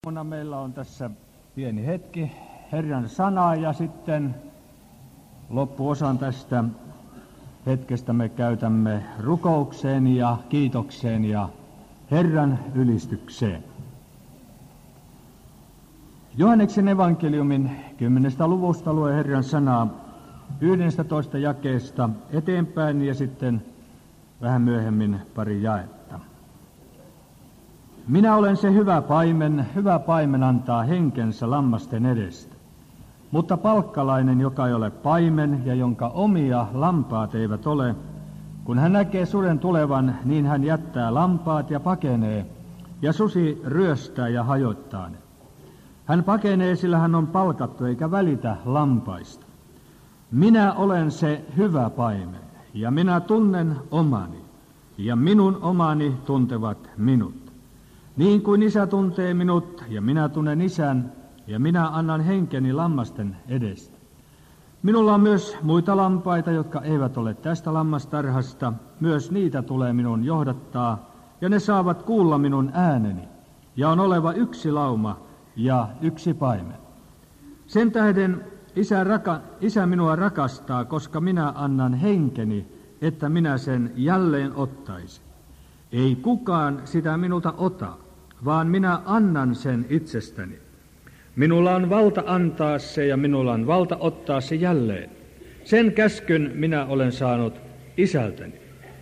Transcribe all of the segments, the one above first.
Meillä on tässä pieni hetki Herran sanaa ja sitten loppuosan tästä hetkestä me käytämme rukoukseen ja kiitokseen ja Herran ylistykseen. Johanneksen evankeliumin 10. luvusta lue Herran sanaa 11 jakeesta eteenpäin ja sitten vähän myöhemmin pari jaetta. Minä olen se hyvä paimen antaa henkensä lammasten edestä. Mutta palkkalainen, joka ei ole paimen ja jonka omia lampaat eivät ole, kun hän näkee suden tulevan, niin hän jättää lampaat ja pakenee, ja susi ryöstää ja hajottaa ne. Hän pakenee, sillä hän on palkattu eikä välitä lampaista. Minä olen se hyvä paimen, ja minä tunnen omani, ja minun omani tuntevat minut. Niin kuin isä tuntee minut, ja minä tunnen isän, ja minä annan henkeni lammasten edestä. Minulla on myös muita lampaita, jotka eivät ole tästä lammastarhasta. Myös niitä tulee minun johdattaa, ja ne saavat kuulla minun ääneni. Ja on oleva yksi lauma ja yksi paimen. Sen tähden isä minua rakastaa, koska minä annan henkeni, että minä sen jälleen ottaisin. Ei kukaan sitä minulta ota, vaan minä annan sen itsestäni. Minulla on valta antaa se ja minulla on valta ottaa se jälleen. Sen käskyn minä olen saanut isältäni.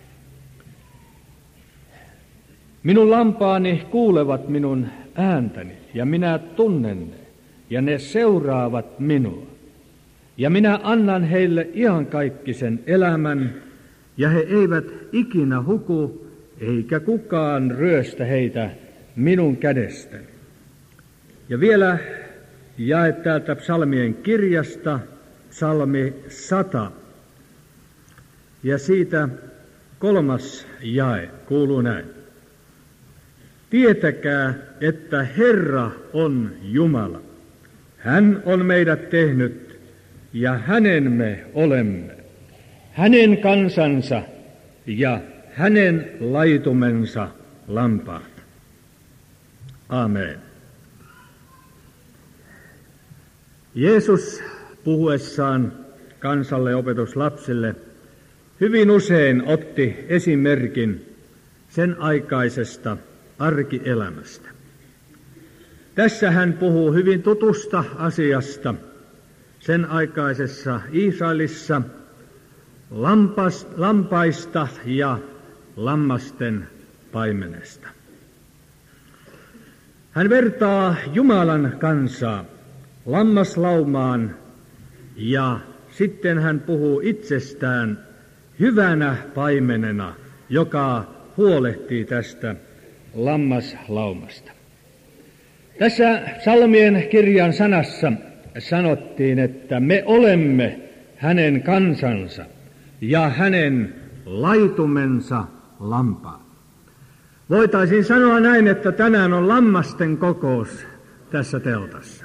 Minun lampaani kuulevat minun ääntäni ja minä tunnen ne ja ne seuraavat minua. Ja minä annan heille iankaikkisen elämän ja he eivät ikinä huku eikä kukaan ryöstä heitä minun kädestäni. Ja vielä jae täältä psalmien kirjasta, psalmi 100. Ja siitä 3. jae kuuluu näin. Tietäkää, että Herra on Jumala. Hän on meidät tehnyt ja hänen me olemme. Hänen kansansa ja hänen laitumensa lampaat. Aamen. Jeesus puhuessaan kansalle opetuslapsille hyvin usein otti esimerkin sen aikaisesta arkielämästä. Tässä hän puhuu hyvin tutusta asiasta sen aikaisessa Israelissa lampaista ja lammasten paimenesta. Hän vertaa Jumalan kansaa lammaslaumaan ja sitten hän puhuu itsestään hyvänä paimenena, joka huolehtii tästä lammaslaumasta. Tässä psalmien kirjan sanassa sanottiin, että me olemme hänen kansansa ja hänen laitumensa lampaat. Voitaisiin sanoa näin, että tänään on lammasten kokous tässä teltassa.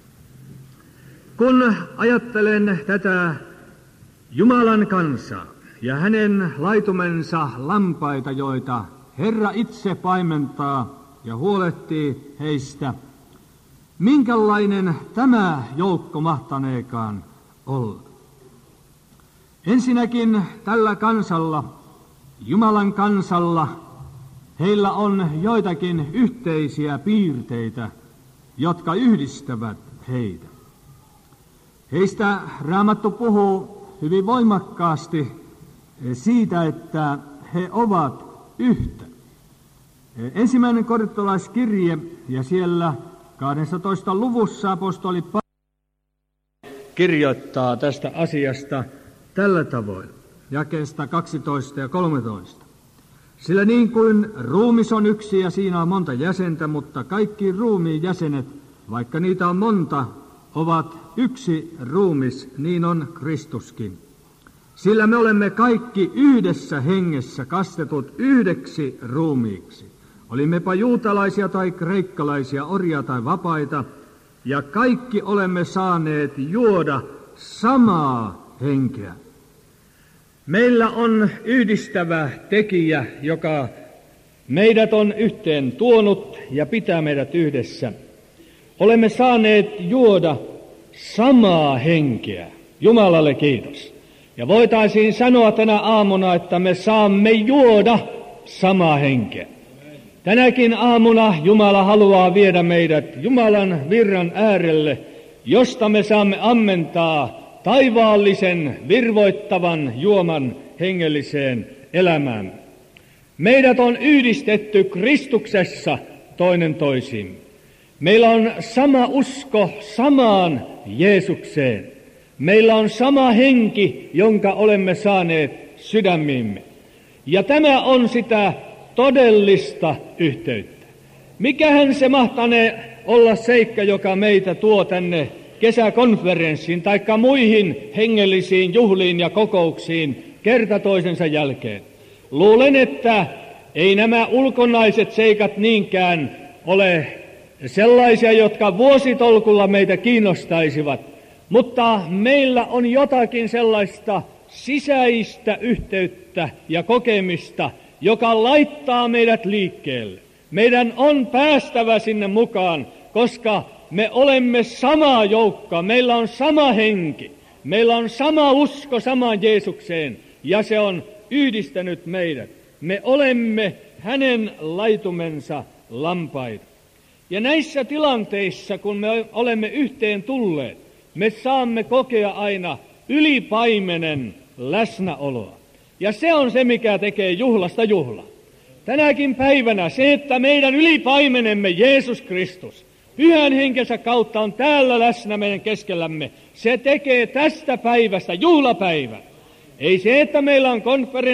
Kun ajattelen tätä Jumalan kansaa ja hänen laitumensa lampaita, joita Herra itse paimentaa ja huolehtii heistä, minkälainen tämä joukko mahtaneekaan olla? Ensinnäkin tällä kansalla, Jumalan kansalla, heillä on joitakin yhteisiä piirteitä, jotka yhdistävät heitä. Heistä Raamattu puhuu hyvin voimakkaasti siitä, että he ovat yhtä. Ensimmäinen korintolaiskirje ja siellä 12. luvussa apostoli Paavali kirjoittaa tästä asiasta tällä tavoin, jakeesta 12 ja 13. Sillä niin kuin ruumis on yksi ja siinä on monta jäsentä, mutta kaikki ruumiin jäsenet, vaikka niitä on monta, ovat yksi ruumis, niin on Kristuskin. Sillä me olemme kaikki yhdessä hengessä kastetut yhdeksi ruumiiksi. Olimmepa juutalaisia tai kreikkalaisia, orjia tai vapaita, ja kaikki olemme saaneet juoda samaa henkeä. Meillä on yhdistävä tekijä, joka meidät on yhteen tuonut ja pitää meidät yhdessä. olemme saaneet juoda samaa henkeä. Jumalalle kiitos. Ja voitaisiin sanoa tänä aamuna, että me saamme juoda samaa henkeä. Tänäkin aamuna Jumala haluaa viedä meidät Jumalan virran äärelle, josta me saamme ammentaa taivaallisen virvoittavan juoman hengelliseen elämään. Meidät on yhdistetty Kristuksessa toinen toisiin. Meillä on sama usko samaan Jeesukseen. Meillä on sama henki, jonka olemme saaneet sydämiimme. Ja tämä on sitä todellista yhteyttä. Mikähän se mahtanee olla seikka, joka meitä tuo tänne kesäkonferenssiin taikka muihin hengellisiin juhliin ja kokouksiin kerta toisensa jälkeen. Luulen, että ei nämä ulkonaiset seikat niinkään ole sellaisia, jotka vuositolkulla meitä kiinnostaisivat, mutta meillä on jotakin sellaista sisäistä yhteyttä ja kokemista, joka laittaa meidät liikkeelle. Meidän on päästävä sinne mukaan, koska me olemme sama joukko, meillä on sama henki, meillä on sama usko samaan Jeesukseen ja se on yhdistänyt meidät. Me olemme hänen laitumensa lampaita. Ja näissä tilanteissa, kun me olemme yhteen tulleet, me saamme kokea aina ylipaimenen läsnäoloa. Ja se on se, mikä tekee juhlasta juhla. Tänäkin päivänä se, että meidän ylipaimenemme Jeesus Kristus Pyhän henkensä kautta on täällä läsnä meidän keskellämme, se tekee tästä päivästä juhlapäivän. Ei se, että meillä on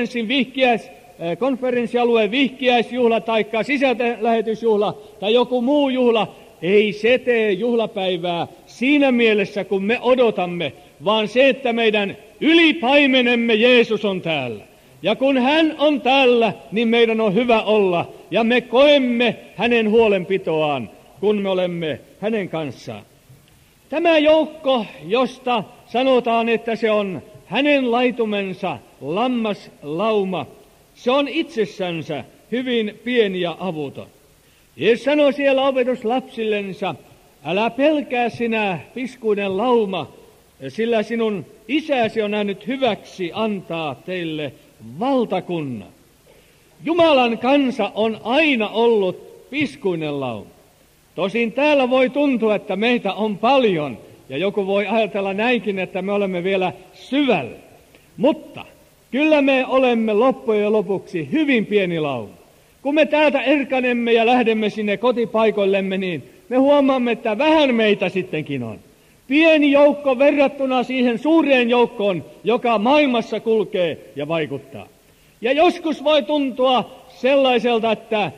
konferenssialueen vihkiäisjuhla tai sisältölähetysjuhla tai joku muu juhla, ei se tee juhlapäivää siinä mielessä, kun me odotamme, vaan se, että meidän ylipaimenemme Jeesus on täällä. Ja kun hän on täällä, niin meidän on hyvä olla, ja me koemme hänen huolenpitoaan, kun me olemme hänen kanssaan. Tämä joukko, josta sanotaan, että se on hänen laitumensa lammaslauma, se on itsessänsä hyvin pieni ja avuton. Jeesus sanoi siellä opetuslapsillensa, älä pelkää sinä piskuinen lauma, sillä sinun isäsi on nähnyt hyväksi antaa teille valtakunnan. Jumalan kansa on aina ollut piskuinen lauma. Tosin täällä voi tuntua, että meitä on paljon, ja joku voi ajatella näinkin, että me olemme vielä syvällä. Mutta kyllä me olemme loppujen lopuksi hyvin pieni lauma. Kun me täältä erkanemme ja lähdemme sinne kotipaikoillemme, niin me huomaamme, että vähän meitä sittenkin on. Pieni joukko verrattuna siihen suureen joukkoon, joka maailmassa kulkee ja vaikuttaa. Ja joskus voi tuntua sellaiselta, että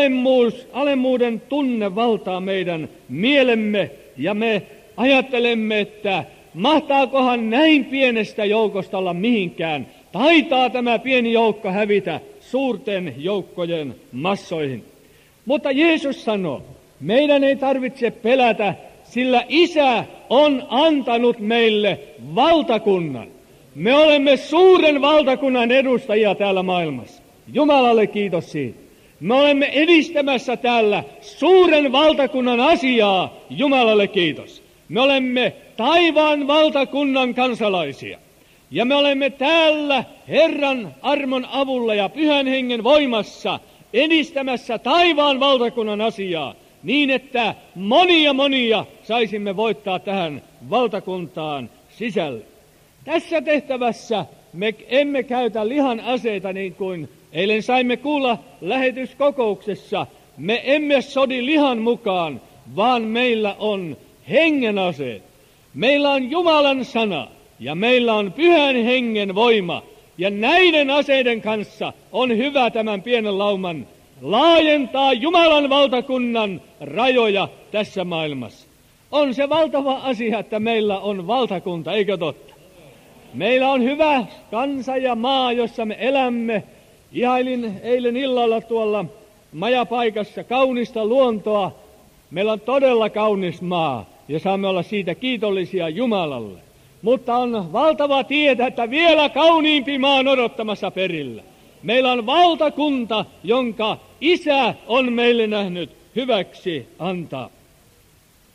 alemmuuden tunne valtaa meidän mielemme, ja me ajattelemme, että mahtaakohan näin pienestä joukosta olla mihinkään. Taitaa tämä pieni joukko hävitä suurten joukkojen massoihin. Mutta Jeesus sanoo, meidän ei tarvitse pelätä, sillä Isä on antanut meille valtakunnan. Me olemme suuren valtakunnan edustajia täällä maailmassa. Jumalalle kiitos siitä. Me olemme edistämässä täällä suuren valtakunnan asiaa. Jumalalle kiitos. Me olemme taivaan valtakunnan kansalaisia. Ja me olemme täällä Herran armon avulla ja Pyhän Hengen voimassa edistämässä taivaan valtakunnan asiaa, niin että monia saisimme voittaa tähän valtakuntaan sisälle. Tässä tehtävässä me emme käytä lihan aseita, niin kuin eilen saimme kuulla lähetyskokouksessa. Me emme sodi lihan mukaan, vaan meillä on hengen aseet. Meillä on Jumalan sana ja meillä on Pyhän Hengen voima. Ja näiden aseiden kanssa on hyvä tämän pienen lauman laajentaa Jumalan valtakunnan rajoja tässä maailmassa. On se valtava asia, että meillä on valtakunta, eikö totta? Meillä on hyvä kansa ja maa, jossa me elämme. Ihailin eilen illalla tuolla majapaikassa kaunista luontoa. Meillä on todella kaunis maa ja saamme olla siitä kiitollisia Jumalalle. Mutta on valtava tietä, että vielä kauniimpi maa on odottamassa perillä. Meillä on valtakunta, jonka Isä on meille nähnyt hyväksi antaa.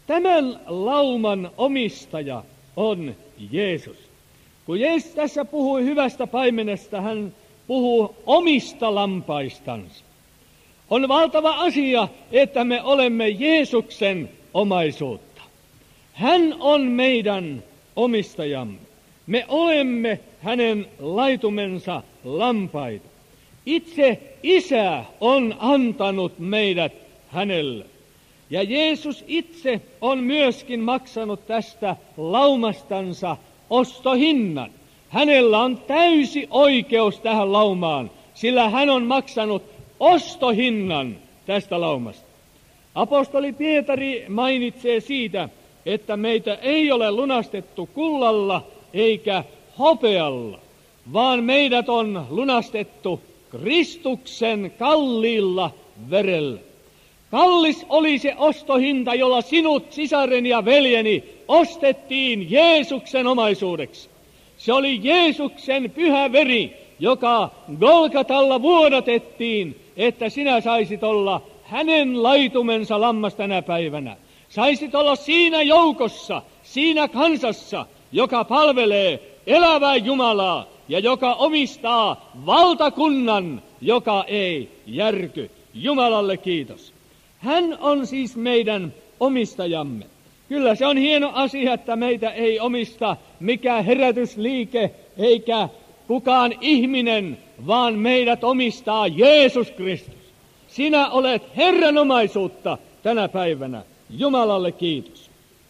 Tämän lauman omistaja on Jeesus. Kun Jeesus tässä puhui hyvästä paimenesta, hän puhuu omista lampaistansa. On valtava asia, että me olemme Jeesuksen omaisuutta. Hän on meidän omistajamme. Me olemme hänen laitumensa lampaita. Itse Isä on antanut meidät hänelle. Ja Jeesus itse on myöskin maksanut tästä laumastansa ostohinnan. Hänellä on täysi oikeus tähän laumaan, sillä hän on maksanut ostohinnan tästä laumasta. Apostoli Pietari mainitsee siitä, että meitä ei ole lunastettu kullalla eikä hopealla, vaan meidät on lunastettu Kristuksen kalliilla verellä. Kallis oli se ostohinta, jolla sinut, sisareni ja veljeni, ostettiin Jeesuksen omaisuudeksi. Se oli Jeesuksen pyhä veri, joka Golgatalla vuodatettiin, että sinä saisit olla hänen laitumensa lammas tänä päivänä. Saisit olla siinä joukossa, siinä kansassa, joka palvelee elävää Jumalaa ja joka omistaa valtakunnan, joka ei järky. Jumalalle kiitos. Hän on siis meidän omistajamme. Kyllä se on hieno asia, että meitä ei omista mikään herätysliike eikä kukaan ihminen, vaan meidät omistaa Jeesus Kristus. Sinä olet Herran omaisuutta tänä päivänä. Jumalalle kiitos.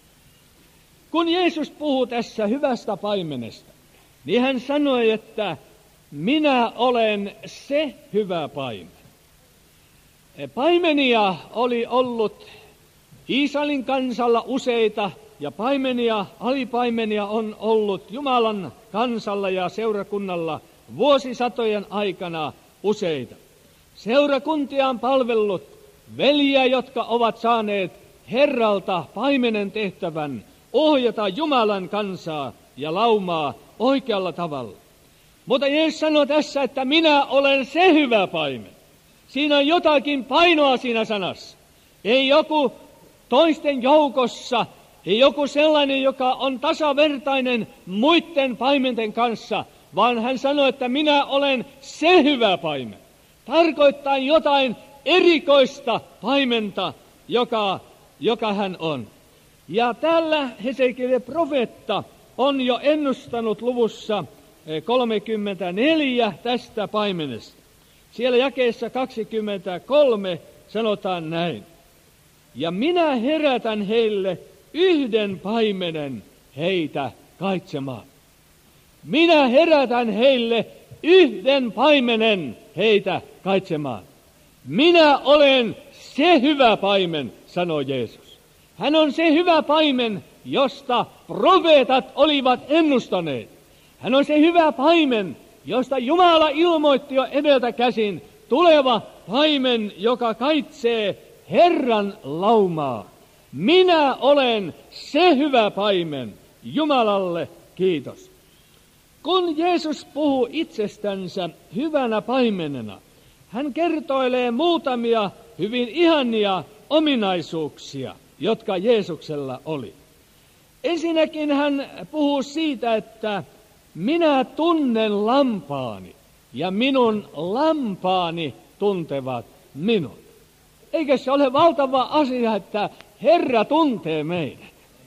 Kun Jeesus puhuu tässä hyvästä paimenesta, niin hän sanoi, että minä olen se hyvä paimen. Paimenia oli ollut Israelin kansalla useita, ja paimenia, alipaimenia on ollut Jumalan kansalla ja seurakunnalla vuosisatojen aikana useita. Seurakuntia on palvellut veljiä, jotka ovat saaneet Herralta paimenen tehtävän ohjata Jumalan kansaa ja laumaa oikealla tavalla. Mutta Jeesus sanoi tässä, että minä olen se hyvä paimen. Siinä on jotakin painoa siinä sanassa. Ei joku toisten joukossa, ei joku sellainen, joka on tasavertainen muiden paimenten kanssa, vaan hän sanoi, että minä olen se hyvä paimen. Tarkoittaa jotain erikoista paimenta, joka hän on. Ja täällä Hesekiel profeetta on jo ennustanut luvussa 34 tästä paimenesta. Siellä jakeessa 23 sanotaan näin. Ja minä herätän heille yhden paimenen heitä kaitsemaan. Minä herätän heille yhden paimenen heitä kaitsemaan. Minä olen se hyvä paimen, sanoo Jeesus. Hän on se hyvä paimen, josta profeetat olivat ennustaneet. Hän on se hyvä paimen, josta Jumala ilmoitti jo edeltä käsin, tuleva paimen, joka kaitsee Herran laumaa. Minä olen se hyvä paimen, Jumalalle kiitos. Kun Jeesus puhuu itsestänsä hyvänä paimenena, hän kertoilee muutamia hyvin ihania ominaisuuksia, jotka Jeesuksella oli. Ensinnäkin hän puhuu siitä, että minä tunnen lampaani ja minun lampaani tuntevat minut. Eikö se ole valtava asia, että Herra tuntee meidät?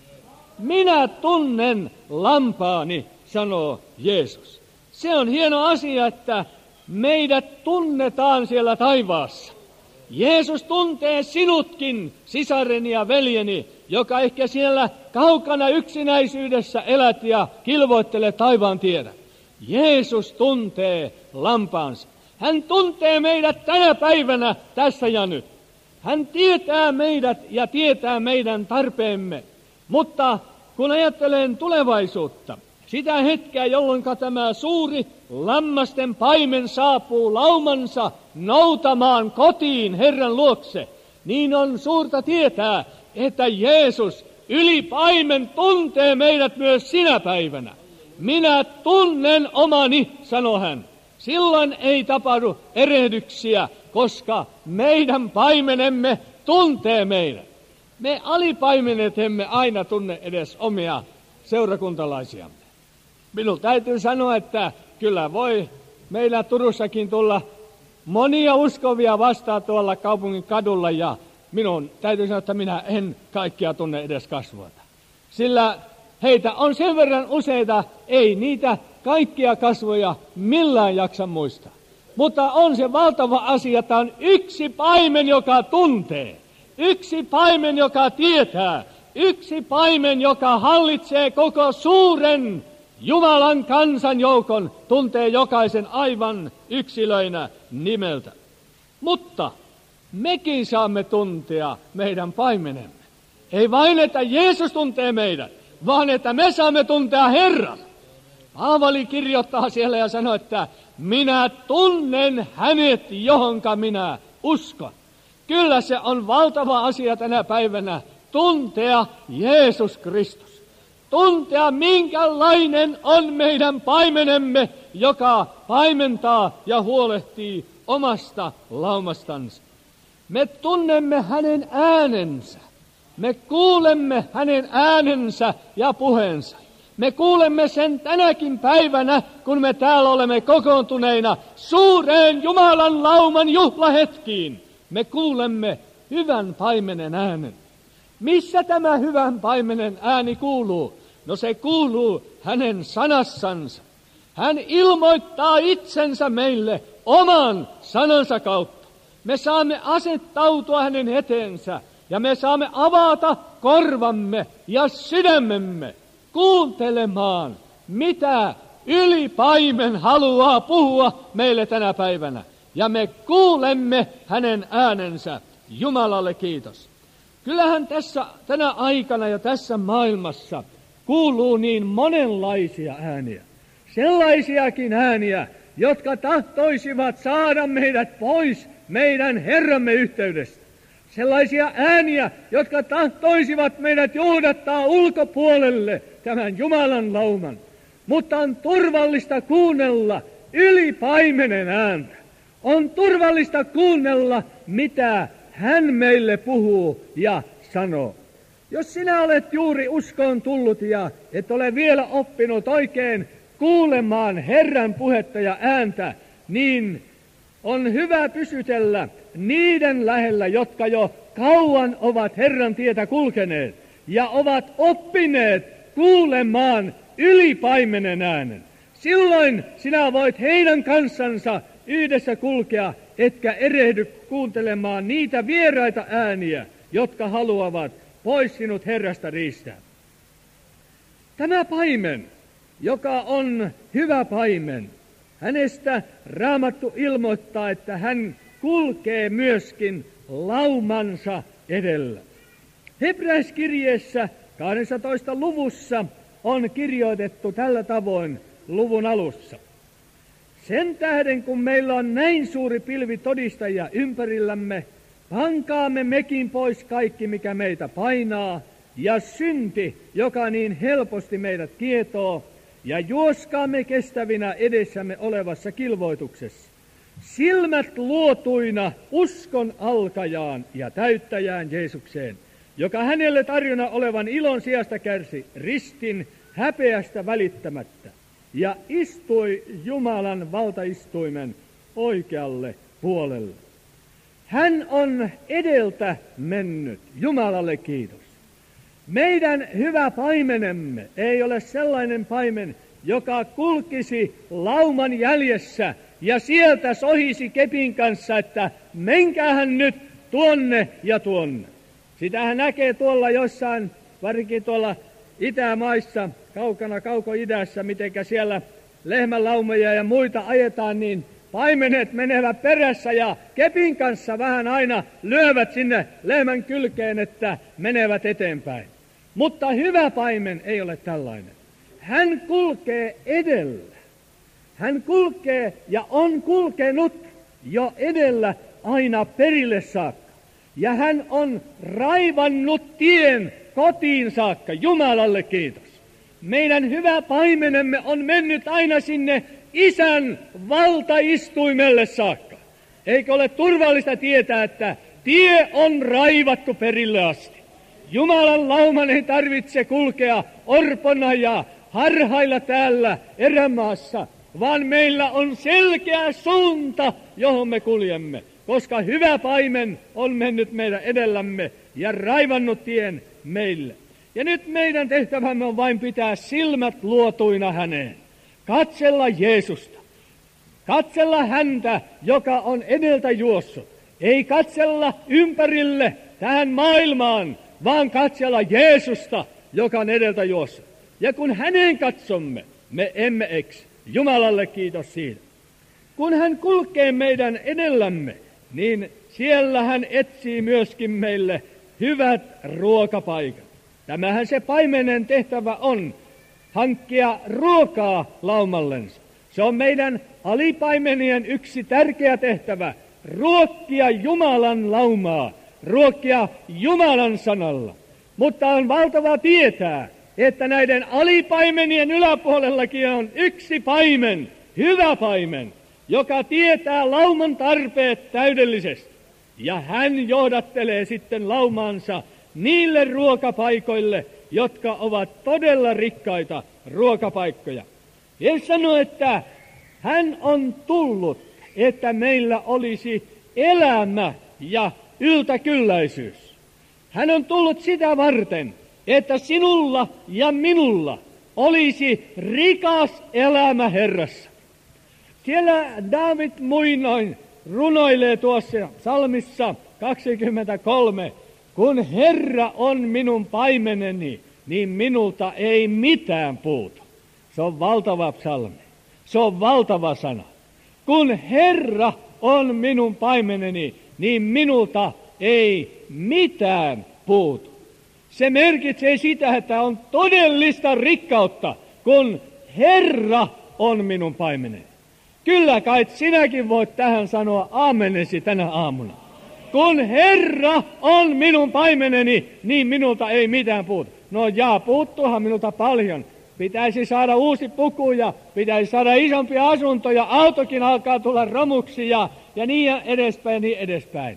Minä tunnen lampaani, sanoo Jeesus. Se on hieno asia, että meidät tunnetaan siellä taivaassa. Jeesus tuntee sinutkin, sisareni ja veljeni, joka ehkä siellä kaukana yksinäisyydessä elät ja kilvoittelet taivaan tiedä. Jeesus tuntee lampaansa. Hän tuntee meidät tänä päivänä tässä ja nyt. Hän tietää meidät ja tietää meidän tarpeemme. Mutta kun ajattelen tulevaisuutta, sitä hetkeä, jolloin tämä suuri lammasten paimen saapuu laumansa noutamaan kotiin Herran luokse, niin on suurta tietää, että Jeesus yli paimen tuntee meidät myös sinä päivänä. Minä tunnen omani, sanoi hän. Silloin ei tapahdu erehdyksiä, koska meidän paimenemme tuntee meidät. Me alipaimenet emme aina tunne edes omia seurakuntalaisiamme. Minun täytyy sanoa, että kyllä voi meillä Turussakin tulla monia uskovia vastaan tuolla kaupungin kadulla, ja minun täytyy sanoa, että minä en kaikkia tunne edes kasvoilta. Sillä heitä on sen verran useita, ei niitä kaikkia kasvoja millään jaksa muistaa. Mutta on se valtava asia, että on yksi paimen, joka tuntee. Yksi paimen, joka tietää. Yksi paimen, joka hallitsee koko suuren Jumalan kansanjoukon, tuntee jokaisen aivan yksilöinä nimeltä. Mutta mekin saamme tuntea meidän paimenemme. Ei vain, että Jeesus tuntee meidät, vaan että me saamme tuntea Herran. Paavali kirjoittaa siellä ja sanoo, että minä tunnen hänet, johonka minä uskon. Kyllä se on valtava asia tänä päivänä tuntea Jeesus Kristus. Tuntea, minkälainen on meidän paimenemme, joka paimentaa ja huolehtii omasta laumastansa. Me tunnemme hänen äänensä. Me kuulemme hänen äänensä ja puheensa. Me kuulemme sen tänäkin päivänä, kun me täällä olemme kokoontuneina suureen Jumalan lauman juhlahetkiin. Me kuulemme hyvän paimenen äänen. Missä tämä hyvän paimenen ääni kuuluu? No se kuuluu hänen sanassansa. Hän ilmoittaa itsensä meille oman sanansa kautta. Me saamme asettautua hänen eteensä ja me saamme avata korvamme ja sydämemme kuuntelemaan, mitä ylipaimen haluaa puhua meille tänä päivänä. Ja me kuulemme hänen äänensä. Jumalalle kiitos. Kyllähän tänä aikana ja tässä maailmassa kuuluu niin monenlaisia ääniä. Sellaisiakin ääniä, jotka tahtoisivat saada meidät pois meidän Herramme yhteydestä. Sellaisia ääniä, jotka tahtoisivat meidät johdattaa ulkopuolelle tämän Jumalan lauman. Mutta on turvallista kuunnella ylipaimenen ääntä. On turvallista kuunnella, mitä hän meille puhuu ja sanoo. Jos sinä olet juuri uskoon tullut ja et ole vielä oppinut oikein kuulemaan Herran puhetta ja ääntä, niin on hyvä pysytellä niiden lähellä, jotka jo kauan ovat Herran tietä kulkeneet ja ovat oppineet kuulemaan ylipaimenen äänen. Silloin sinä voit heidän kanssansa yhdessä kulkea, etkä erehdy kuuntelemaan niitä vieraita ääniä, jotka haluavat pois sinut Herrasta riistää. Tämä paimen, joka on hyvä paimen, hänestä Raamattu ilmoittaa, että hän kulkee myöskin laumansa edellä. Hebrealaiskirjeessä 12. luvussa on kirjoitettu tällä tavoin luvun alussa. Sen tähden, kun meillä on näin suuri pilvi todistajia ympärillämme, pankaamme mekin pois kaikki, mikä meitä painaa, ja synti, joka niin helposti meidät kietoo, ja juoskaamme kestävinä edessämme olevassa kilvoituksessa. Silmät luotuina uskon alkajaan ja täyttäjään Jeesukseen, joka hänelle tarjona olevan ilon sijasta kärsi ristin häpeästä välittämättä, ja istui Jumalan valtaistuimen oikealle puolelle. Hän on edeltä mennyt, Jumalalle kiitos. Meidän hyvä paimenemme ei ole sellainen paimen, joka kulkisi lauman jäljessä ja sieltä sohisi kepin kanssa, että menkäähän nyt tuonne ja tuonne. Sitähän näkee tuolla jossain, varsinkin tuolla itämaissa, kaukana kauko-idässä, mitenkä siellä lehmänlaumoja ja muita ajetaan, niin paimenet menevät perässä ja kepin kanssa vähän aina lyövät sinne lehmän kylkeen, että menevät eteenpäin. Mutta hyvä paimen ei ole tällainen. Hän kulkee edellä. Hän kulkee ja on kulkenut jo edellä aina perille saakka. Ja hän on raivannut tien kotiin saakka. Jumalalle kiitos. Meidän hyvä paimenemme on mennyt aina sinne Isän valtaistuimelle saakka. Eikö ole turvallista tietää, että tie on raivattu perille asti? Jumalan lauman ei tarvitse kulkea orpona ja harhailla täällä erämaassa, vaan meillä on selkeä suunta, johon me kuljemme, koska hyvä paimen on mennyt meidän edellämme ja raivannut tien meille. Ja nyt meidän tehtävämme on vain pitää silmät luotuina häneen, katsella Jeesusta, katsella häntä, joka on edeltä juossut, ei katsella ympärille tähän maailmaan, vaan katsella Jeesusta, joka on edeltä juossut. Ja kun häneen katsomme, me emme eksy. Jumalalle kiitos siitä. Kun hän kulkee meidän edellämme, niin siellä hän etsii myöskin meille hyvät ruokapaikat. Tämähän se paimenen tehtävä on, hankkia ruokaa laumallensa. Se on meidän alipaimenien yksi tärkeä tehtävä, ruokkia Jumalan laumaa, ruokkia Jumalan sanalla. Mutta on valtava tietää, että näiden alipaimenien yläpuolellakin on yksi paimen, hyvä paimen, joka tietää lauman tarpeet täydellisesti. Ja hän johdattelee sitten laumaansa niille ruokapaikoille, jotka ovat todella rikkaita ruokapaikkoja. Jeesus sanoi, että hän on tullut, että meillä olisi elämä ja yltäkylläisyys. Hän on tullut sitä varten, että sinulla ja minulla olisi rikas elämä Herrassa. Siellä Daavid muinoin runoilee tuossa psalmissa 23, kun Herra on minun paimeneni, niin minulta ei mitään puutu. Se on valtava psalmi. Se on valtava sana. Kun Herra on minun paimeneni, niin minulta ei mitään puutu. Se merkitsee sitä, että on todellista rikkautta, kun Herra on minun paimeneni. Kyllä kai sinäkin voit tähän sanoa aamenesi tänä aamuna. Kun Herra on minun paimeneni, niin minulta ei mitään puutu. No puuttuuhan minulta paljon. Pitäisi saada uusi puku ja pitäisi saada isompia asuntoja, autokin alkaa tulla romuksi ja niin edespäin, niin edespäin.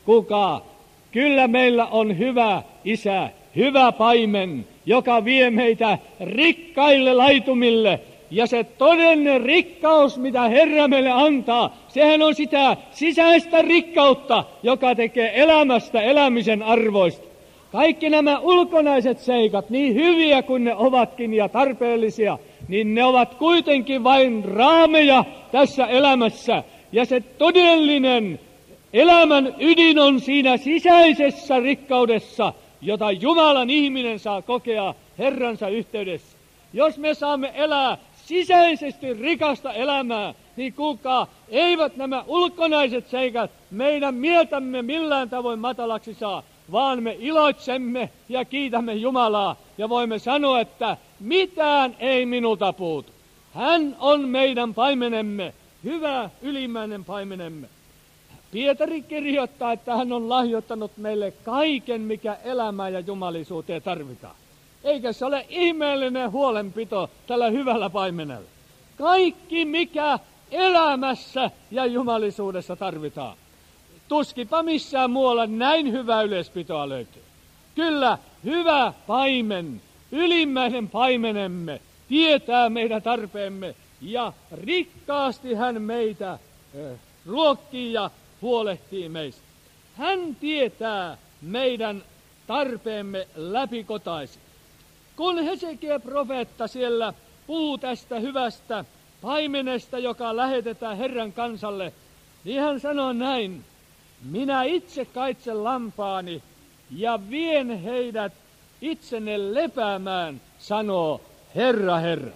Kyllä meillä on hyvä isä, hyvä paimen, joka vie meitä rikkaille laitumille. Ja se todellinen rikkaus, mitä Herra meille antaa, sehän on sitä sisäistä rikkautta, joka tekee elämästä elämisen arvoista. Kaikki nämä ulkonaiset seikat, niin hyviä kuin ne ovatkin ja tarpeellisia, niin ne ovat kuitenkin vain raameja tässä elämässä. Ja se todellinen elämän ydin on siinä sisäisessä rikkaudessa, jota Jumalan ihminen saa kokea Herransa yhteydessä. Jos me saamme elää sisäisesti rikasta elämää, niin eivät nämä ulkonaiset seikat meidän mieltämme millään tavoin matalaksi saa, vaan me iloitsemme ja kiitämme Jumalaa ja voimme sanoa, että mitään ei minulta puutu. Hän on meidän paimenemme, hyvä ylimmäinen paimenemme. Pietari kirjoittaa, että hän on lahjoittanut meille kaiken, mikä elämään ja jumalisuuteen tarvitaan. Eikä se ole ihmeellinen huolenpito tällä hyvällä paimenella. Kaikki, mikä elämässä ja jumalisuudessa tarvitaan. Tuskipa missään muualla näin hyvää yleispitoa löytyy. Kyllä, hyvä paimen, ylimmäinen paimenemme, tietää meidän tarpeemme ja rikkaasti hän meitä ruokkii ja huolehtii meistä. Hän tietää meidän tarpeemme läpikotaisin. Kun Hesekiel profeetta siellä puhuu tästä hyvästä paimenesta, joka lähetetään Herran kansalle, niin hän sanoo näin: minä itse kaitsen lampaani ja vien heidät itsenne lepäämään, sanoo Herra, Herra.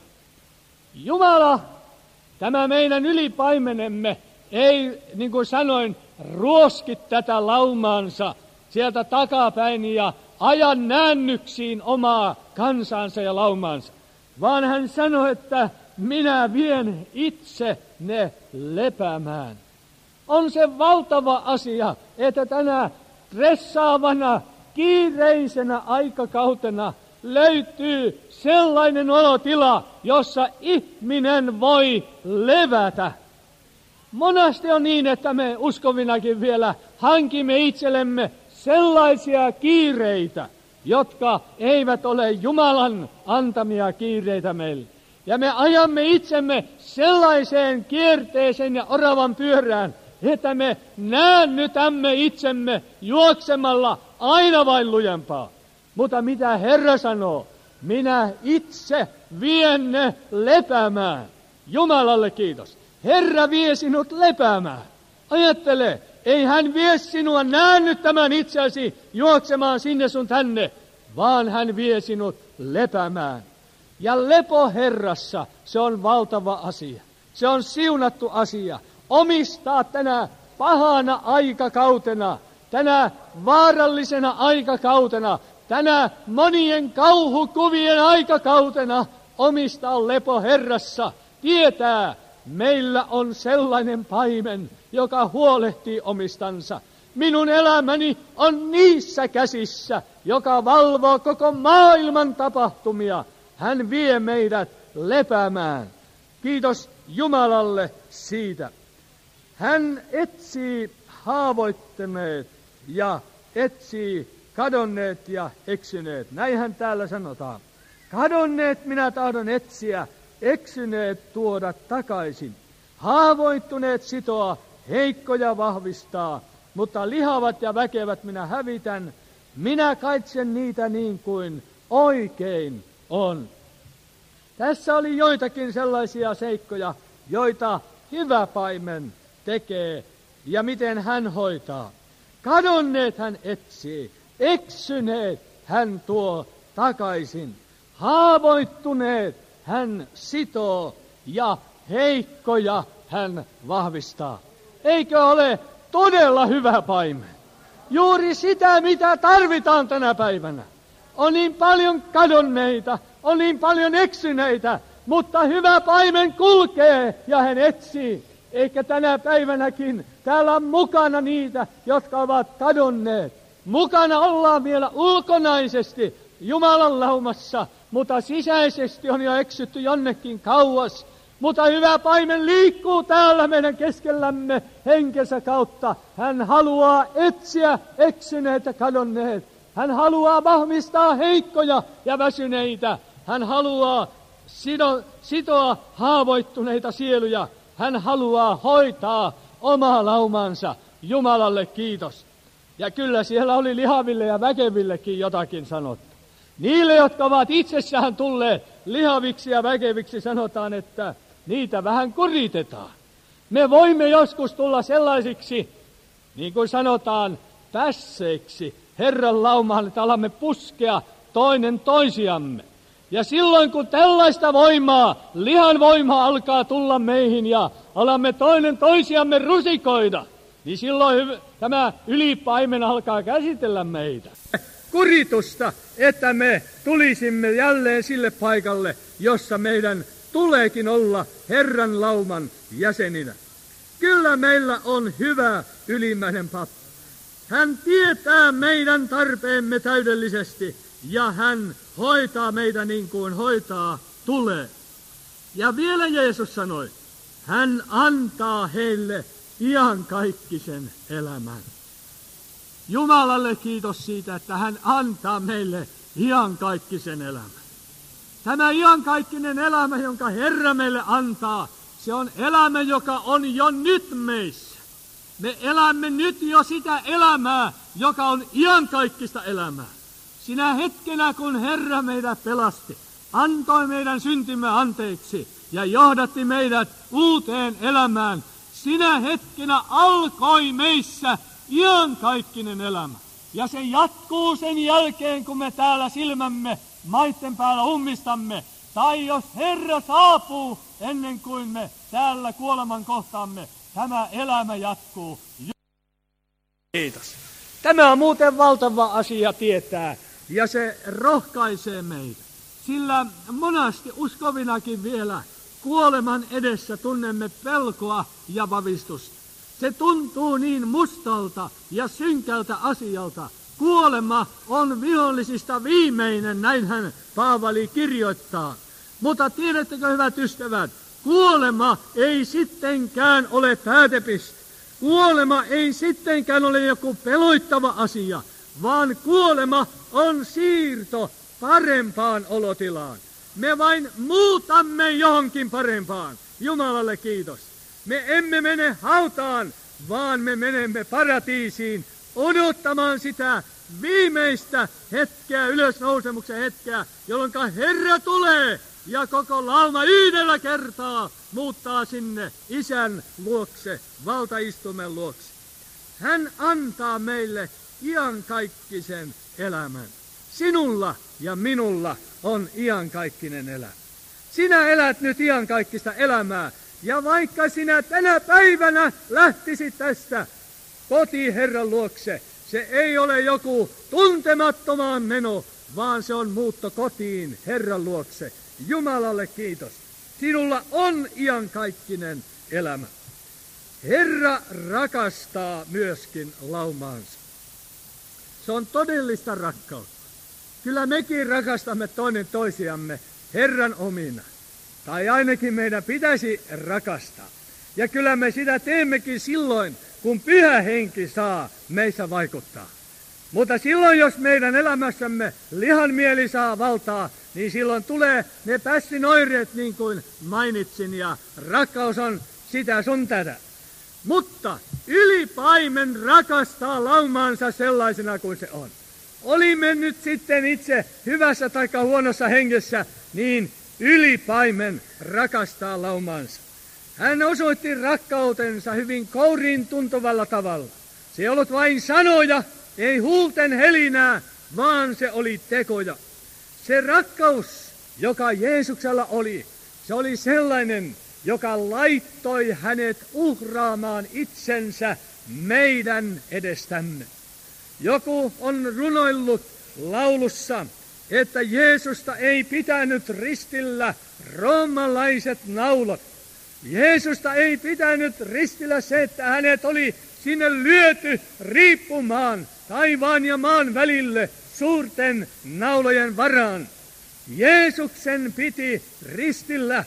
Jumala, tämä meidän ylipaimenemme, ei, niin kuin sanoin, ruoski tätä laumaansa sieltä takapäin ja aja näännyksiin omaa kansansa ja laumaansa, vaan hän sanoi, että minä vien itse ne lepäämään. On se valtava asia, että tänä stressaavana, kiireisenä aikakautena löytyy sellainen olotila, jossa ihminen voi levätä. Monasti on niin, että me uskovinakin vielä hankimme itsellemme sellaisia kiireitä, jotka eivät ole Jumalan antamia kiireitä meille. Ja me ajamme itsemme sellaiseen kierteeseen ja oravan pyörään, että me näännytämme itsemme juoksemalla aina vain lujempaa. Mutta mitä Herra sanoo? Minä itse vien ne lepäämään. Jumalalle kiitos. Herra vie sinut lepäämään. Ajattele, ei hän vie sinua näännyttämään itseäsi juoksemaan sinne sun tänne, vaan hän vie sinut lepäämään. Ja lepo Herrassa, se on valtava asia. Se on siunattu asia. Omistaa tänä pahana aikakautena, tänä vaarallisena aikakautena, tänä monien kauhukuvien aikakautena, omistaa lepo Herrassa. Tietää, meillä on sellainen paimen, joka huolehtii omistansa. Minun elämäni on niissä käsissä, joka valvoo koko maailman tapahtumia. Hän vie meidät lepäämään. Kiitos Jumalalle siitä. Hän etsii haavoittuneet ja etsii kadonneet ja eksyneet. Näinhän täällä sanotaan. Kadonneet minä tahdon etsiä, eksyneet tuoda takaisin. Haavoittuneet sitoa, heikkoja vahvistaa, mutta lihavat ja väkevät minä hävitän. Minä kaitsen niitä niin kuin oikein on. Tässä oli joitakin sellaisia seikkoja, joita hyvä paimen tekee ja miten hän hoitaa. Kadonneet hän etsii, eksyneet hän tuo takaisin. Haavoittuneet hän sitoo ja heikkoja hän vahvistaa. Eikö ole todella hyvä paimen? Juuri sitä, mitä tarvitaan tänä päivänä. On niin paljon kadonneita, on niin paljon eksyneitä, mutta hyvä paimen kulkee ja hän etsii. Eikä tänä päivänäkin täällä on mukana niitä, jotka ovat kadonneet. Mukana ollaan vielä ulkonaisesti Jumalan laumassa, mutta sisäisesti on jo eksytty jonnekin kauas. Mutta hyvä paimen liikkuu täällä meidän keskellämme henkensä kautta. Hän haluaa etsiä eksyneet ja kadonneet. Hän haluaa vahvistaa heikkoja ja väsyneitä. Hän haluaa sitoa haavoittuneita sieluja. Hän haluaa hoitaa omaa laumansa. Jumalalle kiitos. Ja kyllä siellä oli lihaville ja väkevillekin jotakin sanottu. Niille, jotka ovat itsessään tulleet lihaviksi ja väkeviksi, sanotaan, että niitä vähän kuritetaan. Me voimme joskus tulla sellaisiksi, niin kuin sanotaan, pässeiksi Herran laumaan, että alamme puskea toinen toisiamme. Ja silloin, kun tällaista voimaa, lihan voimaa alkaa tulla meihin ja alamme toinen toisiamme rusikoida, niin silloin tämä ylipaimen alkaa käsitellä meitä. Kuritusta, että me tulisimme jälleen sille paikalle, jossa meidän tuleekin olla Herran lauman jäseninä. Kyllä meillä on hyvä ylimmäinen pappi. Hän tietää meidän tarpeemme täydellisesti ja hän hoitaa meitä niin kuin hoitaa tulee. Ja vielä Jeesus sanoi, hän antaa heille iankaikkisen elämän. Jumalalle kiitos siitä, että hän antaa meille iankaikkisen elämän. Tämä iankaikkinen elämä, jonka Herra meille antaa, se on elämä, joka on jo nyt meissä. Me elämme nyt jo sitä elämää, joka on iankaikkista elämää. Sinä hetkenä, kun Herra meidät pelasti, antoi meidän syntimme anteeksi ja johdatti meidät uuteen elämään, sinä hetkenä alkoi meissä iankaikkinen elämä. Ja se jatkuu sen jälkeen, kun me täällä silmämme maitten päällä ummistamme. Tai jos Herra saapuu ennen kuin me täällä kuoleman kohtaamme, tämä elämä jatkuu. Kiitos. Tämä on muuten valtava asia tietää, ja se rohkaisee meitä. Sillä monasti uskovinakin vielä kuoleman edessä tunnemme pelkoa ja vavistusta. Se tuntuu niin mustalta ja synkältä asialta. Kuolema on vihollisista viimeinen, näinhän Paavali kirjoittaa. Mutta tiedättekö, hyvät ystävät, kuolema ei sittenkään ole päätepiste. Kuolema ei sittenkään ole joku peloittava asia, vaan kuolema on siirto parempaan olotilaan. Me vain muutamme johonkin parempaan. Jumalalle kiitos. Me emme mene hautaan, vaan me menemme paratiisiin odottamaan sitä viimeistä hetkeä, ylösnousemuksen hetkeä, jolloin Herra tulee ja koko lauma yhdellä kertaa muuttaa sinne Isän luokse, valtaistuimen luokse. Hän antaa meille iankaikkisen elämän. Sinulla ja minulla on iankaikkinen elämä. Sinä elät nyt iankaikkista elämää, ja vaikka sinä tänä päivänä lähtisit tästä kotiin Herran luokse, se ei ole joku tuntemattomaan meno, vaan se on muutto kotiin Herran luokse. Jumalalle kiitos. Sinulla on iankaikkinen elämä. Herra rakastaa myöskin laumaansa. Se on todellista rakkautta. Kyllä mekin rakastamme toinen toisiamme Herran omina. Tai ainakin meidän pitäisi rakastaa. Ja kyllä me sitä teemmekin silloin, kun Pyhä Henki saa meissä vaikuttaa. Mutta silloin, jos meidän elämässämme lihanmieli saa valtaa, niin silloin tulee ne pässin oireet, niin kuin mainitsin, ja rakkaus on sitä sun tätä. Mutta ylipaimen rakastaa laumaansa sellaisena kuin se on. Olimme nyt sitten itse hyvässä tai huonossa hengessä, niin ylipaimen rakastaa laumaansa. Hän osoitti rakkautensa hyvin kouriin tuntuvalla tavalla. Se ei ollut vain sanoja, ei huulten helinää, vaan se oli tekoja. Se rakkaus, joka Jeesuksella oli, se oli sellainen, joka laittoi hänet uhraamaan itsensä meidän edestämme. Joku on runoillut laulussa, että Jeesusta ei pitänyt ristillä roomalaiset naulat. Jeesusta ei pitänyt ristillä se, että hänet oli sinne lyöty riippumaan taivaan ja maan välille suurten naulojen varaan. Jeesuksen piti ristillä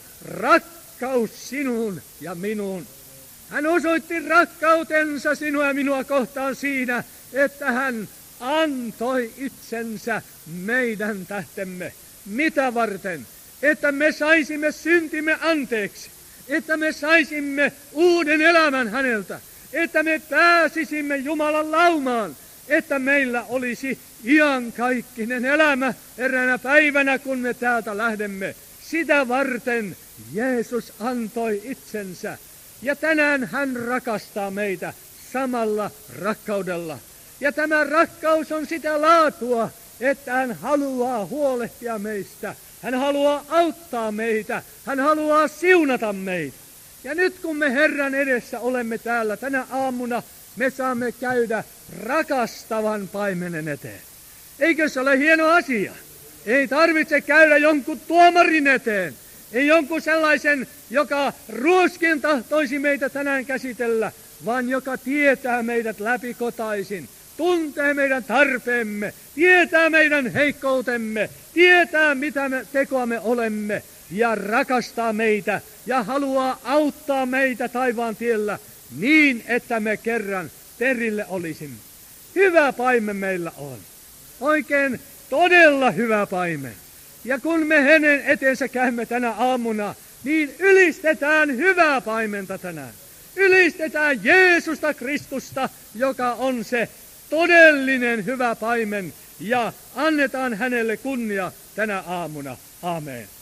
rakkaus sinuun ja minuun. Hän osoitti rakkautensa sinua ja minua kohtaan siinä, että hän antoi itsensä meidän tähtemme. Mitä varten? Että me saisimme syntimme anteeksi. Että me saisimme uuden elämän häneltä. Että me pääsisimme Jumalan laumaan. Että meillä olisi iankaikkinen elämä eräänä päivänä, kun me täältä lähdemme. Sitä varten Jeesus antoi itsensä. Ja tänään hän rakastaa meitä samalla rakkaudella. Ja tämä rakkaus on sitä laatua, että hän haluaa huolehtia meistä. Hän haluaa auttaa meitä. Hän haluaa siunata meitä. Ja nyt kun me Herran edessä olemme täällä tänä aamuna, me saamme käydä rakastavan paimenen eteen. Eikö se ole hieno asia? Ei tarvitse käydä jonkun tuomarin eteen. Ei jonkun sellaisen, joka ruoskin tahtoisi meitä tänään käsitellä, vaan joka tietää meidät läpikotaisin. Tuntee meidän tarpeemme, tietää meidän heikkoutemme, tietää mitä tekoa me olemme ja rakastaa meitä ja haluaa auttaa meitä taivaan tiellä niin, että me kerran perille olisimme. Hyvä paimen meillä on. Oikein todella hyvä paimen. Ja kun me hänen eteensä käymme tänä aamuna, niin ylistetään hyvää paimenta tänään. Ylistetään Jeesusta Kristusta, joka on se todellinen hyvä paimen, ja annetaan hänelle kunnia tänä aamuna. Amen.